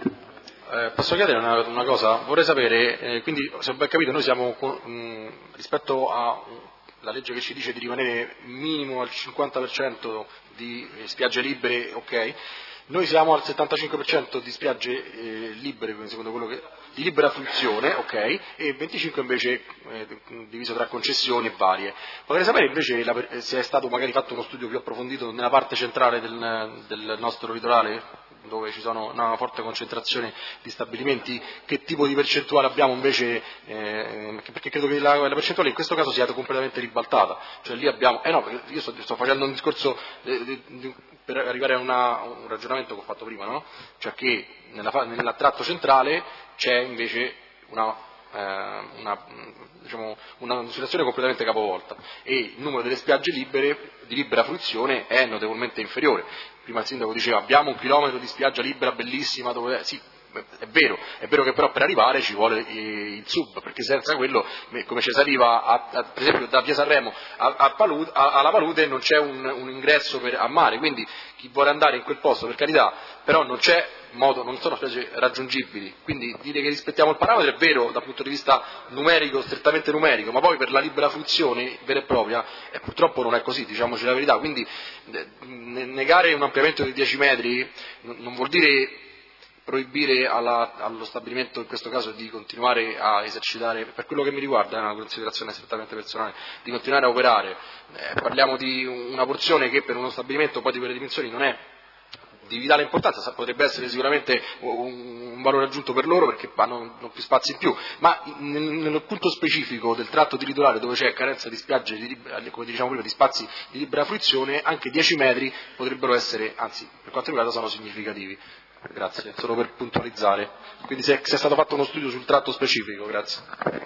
Speaker 4: Eh, posso chiedere una, una cosa? Vorrei sapere, eh, quindi se ho ben capito noi siamo mh, rispetto alla legge che ci dice di rimanere minimo al cinquanta per cento di eh, spiagge libere, ok? Noi siamo al settantacinque per cento di spiagge eh, libere, secondo quello che, di libera fruizione, ok, e venticinque invece eh, diviso tra concessioni e varie. Vorrei sapere invece la, se è stato magari fatto uno studio più approfondito nella parte centrale del, del nostro litorale, dove ci sono una forte concentrazione di stabilimenti, che tipo di percentuale abbiamo invece, eh, perché credo che la, la percentuale in questo caso sia completamente ribaltata, cioè lì abbiamo, eh no, perché io sto, sto facendo un discorso eh, di, di, per arrivare a una, un ragionamento che ho fatto prima, no? Cioè che nella, nell'attratto centrale c'è invece una, eh, una, diciamo, una situazione completamente capovolta e il numero delle spiagge libere di libera fruizione è notevolmente inferiore. Prima il sindaco diceva abbiamo un chilometro di spiaggia libera bellissima, dove sì, è vero, è vero che però per arrivare ci vuole il sub, perché senza quello, come ci si arriva a, a, per esempio da Via Sanremo a, a Palude, a, alla Palude non c'è un, un ingresso per, a mare, quindi chi vuole andare in quel posto per carità, però non c'è modo, non sono spiagge raggiungibili, quindi dire che rispettiamo il parametro è vero dal punto di vista numerico, strettamente numerico, ma poi per la libera fruizione vera e propria eh, purtroppo non è così, diciamoci la verità, quindi eh, negare un ampliamento di dieci metri non, non vuol dire proibire alla, allo stabilimento in questo caso di continuare a esercitare, per quello che mi riguarda è una considerazione strettamente personale, di continuare a operare, eh, parliamo di una porzione che per uno stabilimento poi di quelle dimensioni non è di vitale importanza, potrebbe essere sicuramente un, un valore aggiunto per loro perché hanno più spazi in più, ma nel, nel punto specifico del tratto di litorale dove c'è carenza di spiagge, di, come diciamo prima, di spazi di libera fruizione, anche dieci metri potrebbero essere, anzi per quanto mi riguarda sono significativi. Grazie, solo per puntualizzare. Quindi se, se è stato fatto uno studio sul tratto specifico, grazie.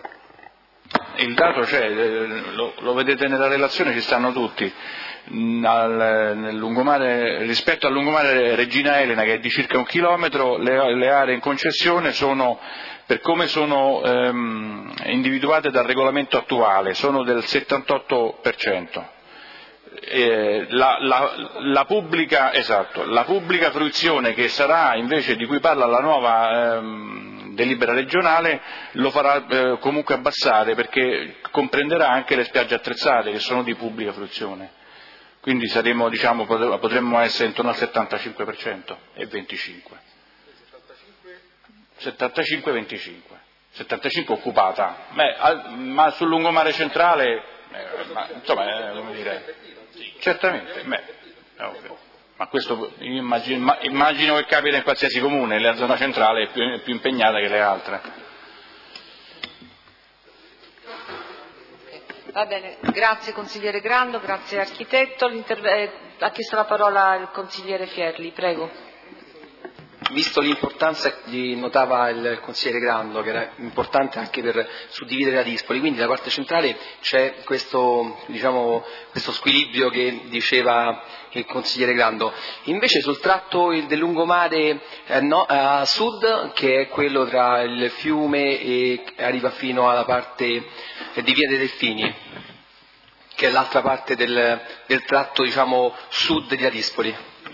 Speaker 5: Il dato c'è, lo, lo vedete nella relazione, ci stanno tutti. Al, nel lungomare, rispetto al lungomare Regina Elena, che è di circa un chilometro, le, le aree in concessione sono, per come sono ehm, individuate dal regolamento attuale, sono del settantotto per cento. Eh, la, la, la, pubblica, esatto, la pubblica fruizione che sarà invece, di cui parla la nuova ehm, delibera regionale, lo farà eh, comunque abbassare, perché comprenderà anche le spiagge attrezzate che sono di pubblica fruizione, quindi saremo, diciamo, potremmo essere intorno al settantacinque per cento e venticinque settantacinque venticinque settantacinque occupata. Beh, al, ma sul lungomare centrale eh, ma, insomma, eh, come dire, certamente, beh, è ovvio. Ma questo immagino, immagino che capita in qualsiasi comune, la zona centrale è più, è più impegnata che le altre.
Speaker 3: Va bene, grazie consigliere Grando, grazie architetto. Eh, ha chiesto la parola il consigliere Fierli, prego.
Speaker 7: Visto l'importanza, notava il consigliere Grando, che era importante anche per suddividere la Dispoli, quindi nella parte centrale c'è questo, diciamo, questo squilibrio che diceva il consigliere Grando. Invece sul tratto del lungomare eh, no, a sud, che è quello tra il fiume e arriva fino alla parte di Via dei Delfini, che è l'altra parte del, del tratto, diciamo, sud di Adispoli.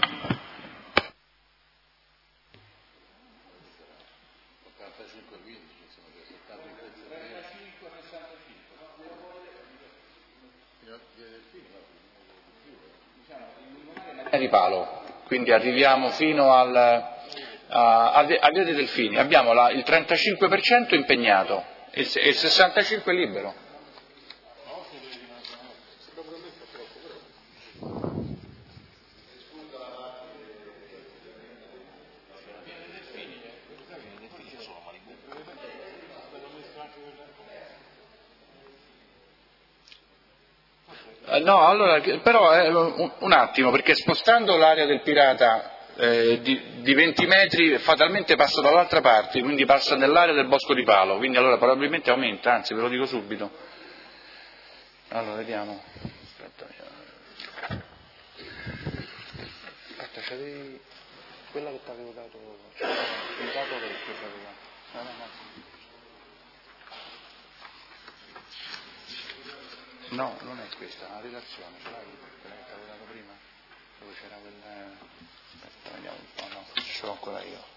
Speaker 5: Ripalo, quindi arriviamo fino al, a, a Via dei Delfini, abbiamo la, il trentacinque per cento impegnato e il, il sessantacinque per cento libero. No, allora, però eh, un, un attimo, perché spostando l'area del Pirata eh, di, di venti metri fatalmente passa dall'altra parte, quindi passa nell'area del Bosco di Palo, quindi allora probabilmente aumenta, anzi ve lo dico subito. Allora vediamo. Aspetta, Aspetta c'è dei... quella che ti avevo dato, cioè, il dato che ti avevo dato. No, non è questa, la relazione, ce l'hai, quella che ti avevo dato prima? Dove c'era quel... Aspetta, vediamo un po', no, ce l'ho ancora io.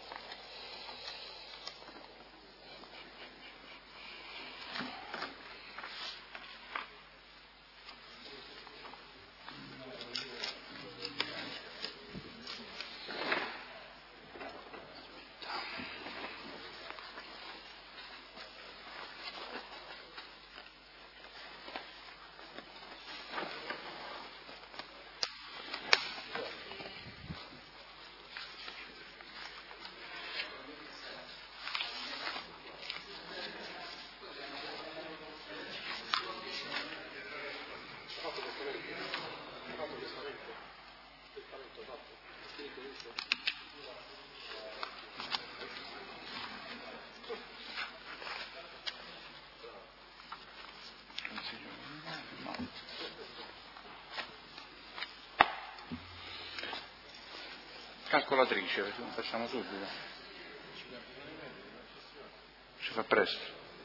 Speaker 5: Calcolatrice, facciamo subito. Si fa presto.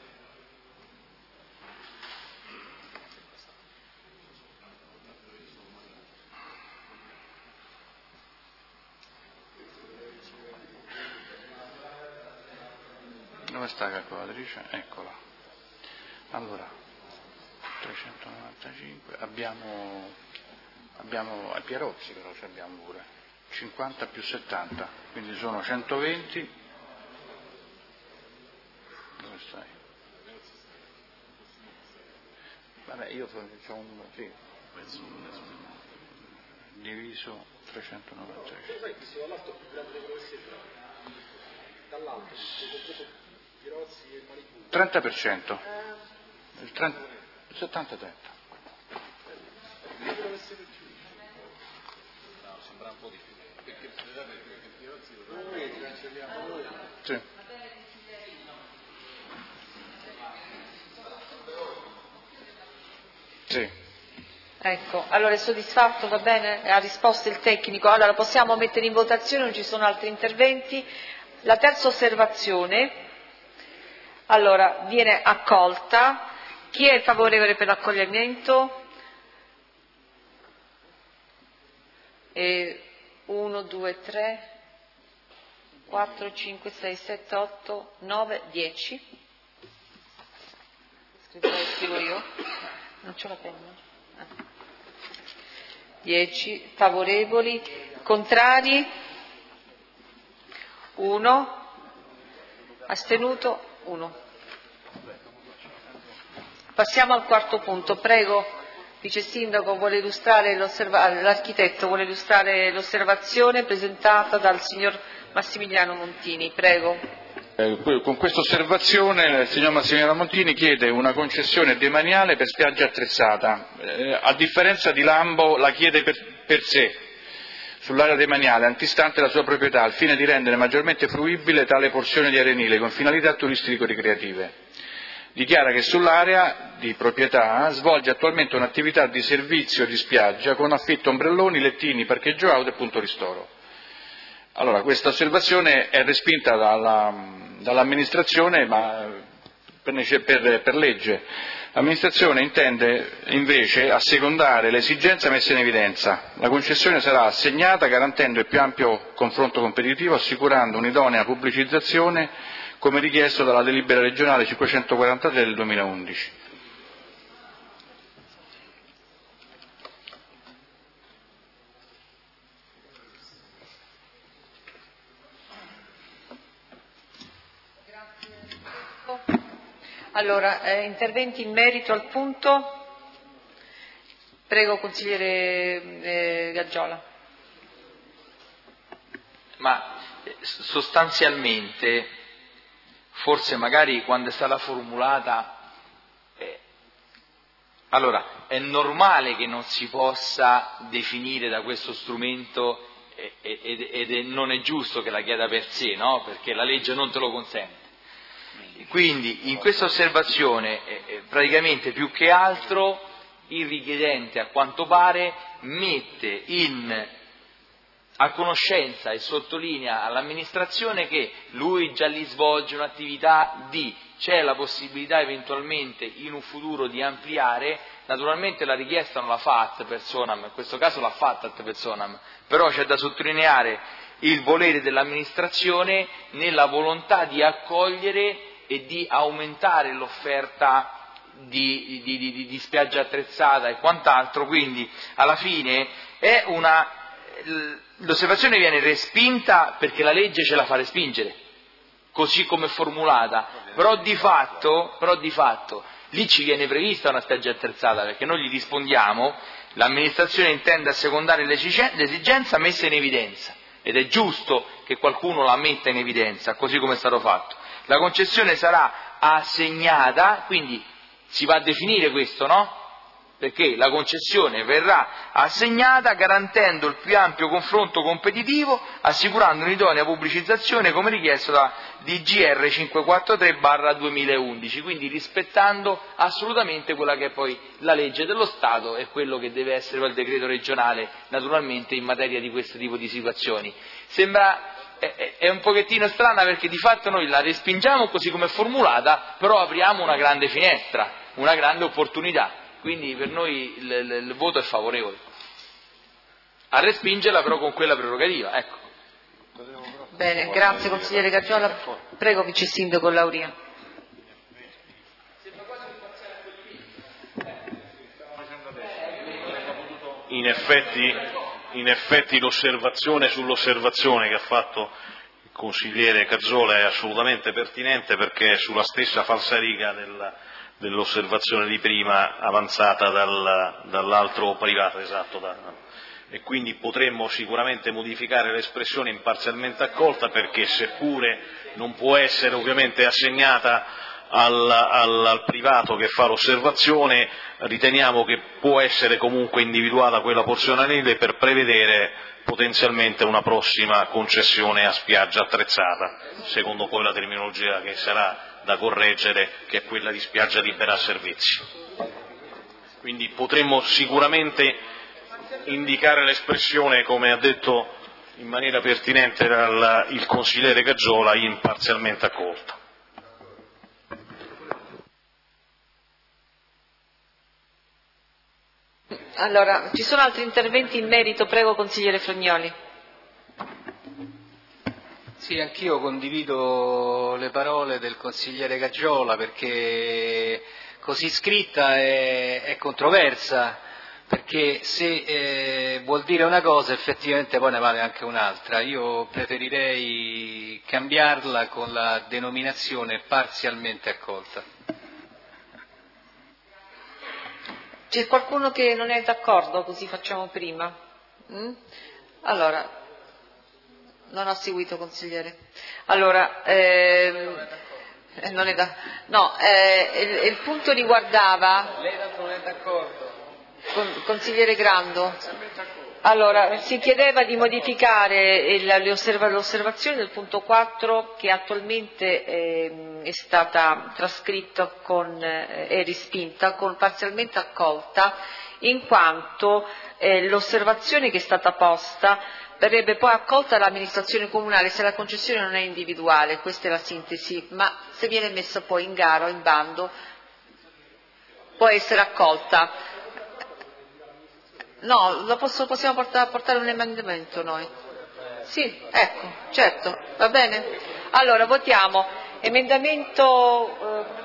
Speaker 5: Dove sta la calcolatrice? Eccola. Allora, trecentonovantacinque, abbiamo, abbiamo, a Pierozzi però ci abbiamo pure. cinquanta più settanta, quindi sono centoventi. Dove stai? Vabbè, io faccio un numero, sì. Diviso trecentonovantacinque. trenta per cento. Il trenta, settanta trenta.
Speaker 6: Sembra un po' di più.
Speaker 5: Sì. Sì.
Speaker 3: Ecco, allora è soddisfatto, va bene? Ha risposto il tecnico. Allora possiamo mettere in votazione, non ci sono altri interventi. La terza osservazione, allora, viene accolta. Chi è favorevole per l'accoglimento? E uno, due, tre, quattro, cinque, sei, sette, otto, nove, dieci. Scrivo, scrivo io. Non c'ho la penna. Ah. dieci favorevoli, contrari? uno, astenuto? uno. Passiamo al quarto punto, prego. Vice Sindaco vuole illustrare l'architetto vuole illustrare l'osservazione presentata dal signor Massimiliano Montini, prego.
Speaker 5: Eh, con questa osservazione il signor Massimiliano Montini chiede una concessione demaniale per spiaggia attrezzata, eh, a differenza di Lambo la chiede per, per sé, sull'area demaniale antistante la sua proprietà, al fine di rendere maggiormente fruibile tale porzione di arenile con finalità turistico-ricreative. Dichiara che sull'area di proprietà svolge attualmente un'attività di servizio di spiaggia con affitto ombrelloni, lettini, parcheggio auto e punto ristoro. Allora, questa osservazione è respinta dalla, dall'amministrazione, ma per, per, per legge. L'amministrazione intende invece assecondare le esigenze messe in evidenza. La concessione sarà assegnata garantendo il più ampio confronto competitivo, assicurando un'idonea pubblicizzazione come richiesto dalla delibera regionale cinquecentoquarantatré del duemilaundici.
Speaker 3: Allora, eh, interventi in merito al punto? Prego, consigliere eh, Gaggiola.
Speaker 2: Ma eh, sostanzialmente, forse magari quando è stata formulata, eh, allora è normale che non si possa definire da questo strumento eh, ed, ed è, non è giusto che la chieda per sé, no? Perché la legge non te lo consente. Quindi in questa osservazione eh, praticamente più che altro il richiedente a quanto pare mette in a conoscenza e sottolinea all'amministrazione che lui già lì svolge un'attività di, c'è la possibilità eventualmente in un futuro di ampliare, naturalmente la richiesta non la fa ad personam, in questo caso l'ha fatta ad personam, però c'è da sottolineare il volere dell'amministrazione nella volontà di accogliere e di aumentare l'offerta di, di, di, di spiaggia attrezzata e quant'altro, quindi alla fine è una, l'osservazione viene respinta perché la legge ce la fa respingere, così come è formulata, però di fatto, però di fatto lì ci viene prevista una spiaggia attrezzata, perché noi gli rispondiamo, l'amministrazione intende assecondare l'esigenza messa in evidenza, ed è giusto che qualcuno la metta in evidenza, così come è stato fatto. La concessione sarà assegnata, quindi si va a definire questo, no? Perché la concessione verrà assegnata garantendo il più ampio confronto competitivo, assicurando un'idonea pubblicizzazione come richiesto da D G R cinquecentoquarantatré barra duemilaundici, quindi rispettando assolutamente quella che è poi la legge dello Stato e quello che deve essere poi il decreto regionale, naturalmente in materia di questo tipo di situazioni. Sembra è, è un pochettino strana perché di fatto noi la respingiamo così come è formulata, però apriamo una grande finestra, una grande opportunità. Quindi per noi il, il, il voto è favorevole. A respingerla però con quella prerogativa, ecco.
Speaker 3: Bene, grazie consigliere Gaggiola. Prego vice sindaco Lauria.
Speaker 8: In effetti, in effetti l'osservazione sull'osservazione che ha fatto il consigliere Gaggiola è assolutamente pertinente, perché è sulla stessa falsariga del dell'osservazione di prima avanzata dal, dall'altro privato, esatto, da, e quindi potremmo sicuramente modificare l'espressione imparzialmente accolta, perché seppure non può essere ovviamente assegnata al, al, al privato che fa l'osservazione, riteniamo che può essere comunque individuata quella porzione anile per prevedere potenzialmente una prossima concessione a spiaggia attrezzata, secondo poi la terminologia che sarà da correggere, che è quella di spiaggia libera a servizi. Quindi potremmo sicuramente indicare l'espressione, come ha detto in maniera pertinente dal, il consigliere Gaggiola, imparzialmente accolta.
Speaker 3: Allora, ci sono altri interventi in merito? Prego consigliere Frognoli.
Speaker 7: Sì, anch'io condivido le parole del consigliere Gaggiola, perché così scritta è, è controversa, perché se eh, vuol dire una cosa effettivamente poi ne vale anche un'altra. Io preferirei cambiarla con la denominazione parzialmente accolta.
Speaker 3: C'è qualcuno che non è d'accordo? Così facciamo prima. Mm? Allora, non ho seguito consigliere. Allora, ehm, non è da, no, eh, il, il punto riguardava.
Speaker 7: Lei non è d'accordo?
Speaker 3: Con, consigliere Grando. Allora, si chiedeva di modificare il, l'osservazione del punto quattro che attualmente eh, è stata trascritta con, eh, è respinta con parzialmente accolta, in quanto eh, l'osservazione che è stata posta verrebbe poi accolta dall'amministrazione comunale se la concessione non è individuale, questa è la sintesi, ma se viene messa poi in gara o in bando può essere accolta. No, lo posso, possiamo portare, portare un emendamento noi? Sì, ecco, certo, va bene? Allora votiamo emendamento. Eh,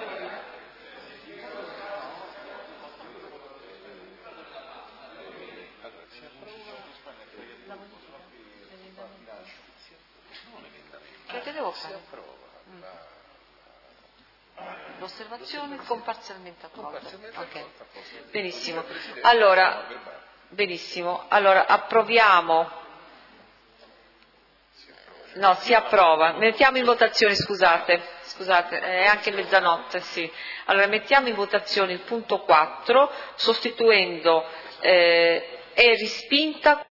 Speaker 3: Che devo fare? Mm. L'osservazione con parzialmente accolta. Okay. Benissimo. Allora, benissimo. Allora approviamo. No, si approva. Mettiamo in votazione, scusate, scusate, è anche mezzanotte, sì. Allora mettiamo in votazione il punto quattro, sostituendo eh, è respinta